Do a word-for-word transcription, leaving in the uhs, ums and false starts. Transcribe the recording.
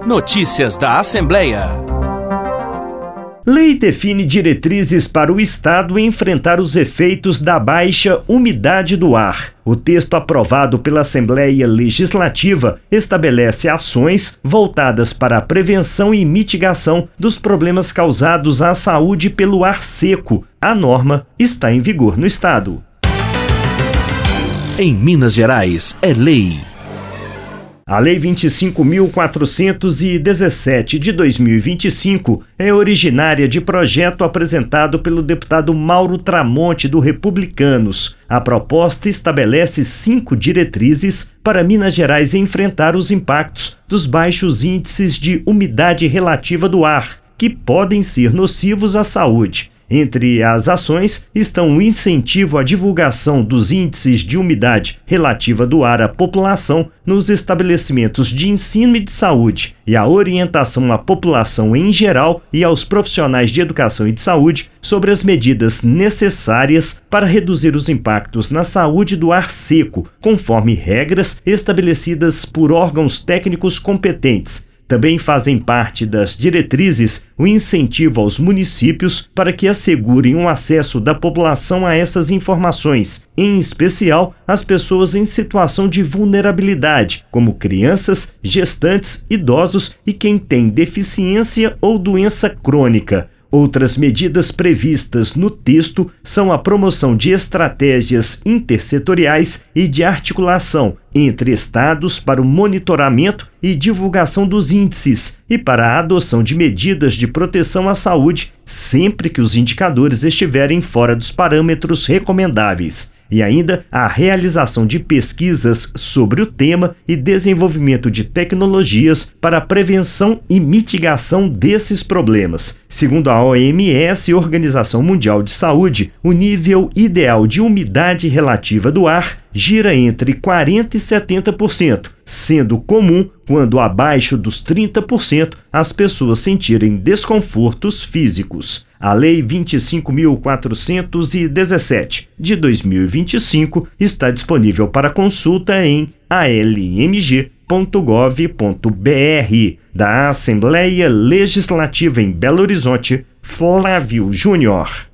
Notícias da Assembleia. Lei define diretrizes para o Estado enfrentar os efeitos da baixa umidade do ar. O texto aprovado pela Assembleia Legislativa estabelece ações voltadas para a prevenção e mitigação dos problemas causados à saúde pelo ar seco. A norma está em vigor no Estado. Em Minas Gerais, é lei. A Lei vinte e cinco mil quatrocentos e dezessete de dois mil e vinte e cinco é originária de projeto apresentado pelo deputado Mauro Tramonte, do Republicanos. A proposta estabelece cinco diretrizes para Minas Gerais enfrentar os impactos dos baixos índices de umidade relativa do ar, que podem ser nocivos à saúde. Entre as ações estão o incentivo à divulgação dos índices de umidade relativa do ar à população nos estabelecimentos de ensino e de saúde e a orientação à população em geral e aos profissionais de educação e de saúde sobre as medidas necessárias para reduzir os impactos na saúde do ar seco, conforme regras estabelecidas por órgãos técnicos competentes. Também fazem parte das diretrizes o incentivo aos municípios para que assegurem o acesso da população a essas informações, em especial as pessoas em situação de vulnerabilidade, como crianças, gestantes, idosos e quem tem deficiência ou doença crônica. Outras medidas previstas no texto são a promoção de estratégias intersetoriais e de articulação entre estados para o monitoramento e divulgação dos índices e para a adoção de medidas de proteção à saúde sempre que os indicadores estiverem fora dos parâmetros recomendáveis. E ainda a realização de pesquisas sobre o tema e desenvolvimento de tecnologias para a prevenção e mitigação desses problemas. Segundo a O M S, Organização Mundial de Saúde, o nível ideal de umidade relativa do ar gira entre quarenta por cento e setenta por cento, sendo comum, quando abaixo dos trinta por cento, as pessoas sentirem desconfortos físicos. A Lei vinte e cinco mil quatrocentos e dezessete de dois mil e vinte e cinco está disponível para consulta em a l m g ponto gov ponto b r. Da Assembleia Legislativa em Belo Horizonte, Flávio Júnior.